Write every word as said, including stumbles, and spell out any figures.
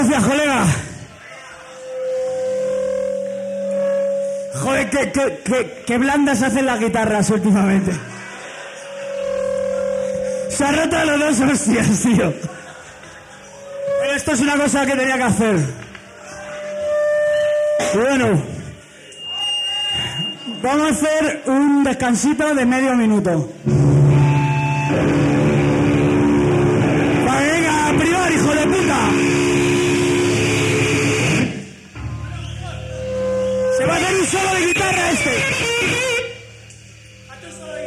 Gracias, colega. Joder, qué, qué, qué, qué blandas hacen las guitarras últimamente. Se ha roto los dos hostias, tío. Pero esto es una cosa que tenía que hacer. Y bueno, vamos a hacer un descansito de medio minuto. Venga, a privar, hijo de puta. Se va a hacer un solo de guitarra este. Hazte un solo de